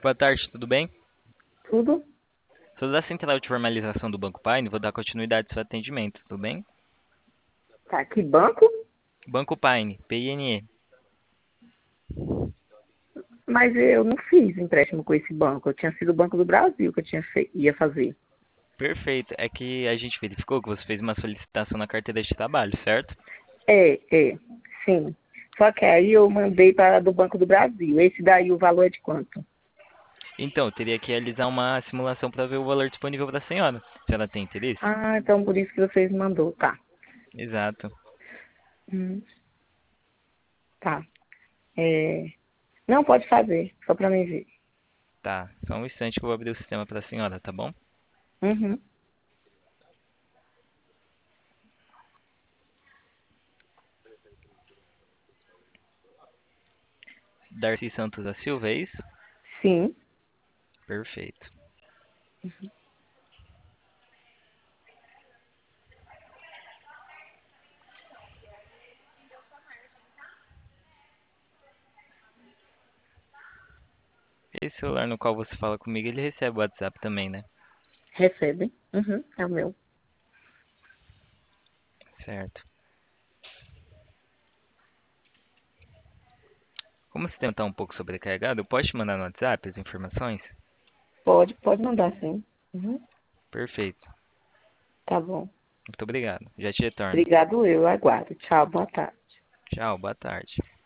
Boa tarde, tudo bem? Tudo? Sou da Central de Formalização do Banco Paine, vou dar continuidade ao seu atendimento, tudo bem? Tá, que banco? Banco Paine, PINE. Mas eu não fiz empréstimo com esse banco. Eu tinha sido o Banco do Brasil que eu ia fazer. Perfeito, é que a gente verificou que você fez uma solicitação na carteira de trabalho, certo? Sim. Só que aí eu mandei para do Banco do Brasil. Esse daí o valor é de quanto? Então, eu teria que realizar uma simulação para ver o valor disponível para a senhora, se ela tem interesse. Ah, então por isso que vocês mandou. Tá. Exato. Hum, tá. É... Não, pode fazer, só para mim ver. Tá, só um instante que eu vou abrir o sistema para a senhora, tá bom? Uhum. Darcy Santos da Silva, é isso? Sim. Perfeito. Esse celular no qual você fala comigo, ele recebe o WhatsApp também, né? Recebe. Uhum. É o meu. Certo. Como o sistema está um pouco sobrecarregado, eu posso te mandar no WhatsApp as informações? Pode mandar sim. Uhum. Perfeito. Tá bom. Muito obrigado. Já te retorno. Obrigado, eu aguardo. Tchau, boa tarde. Tchau, boa tarde.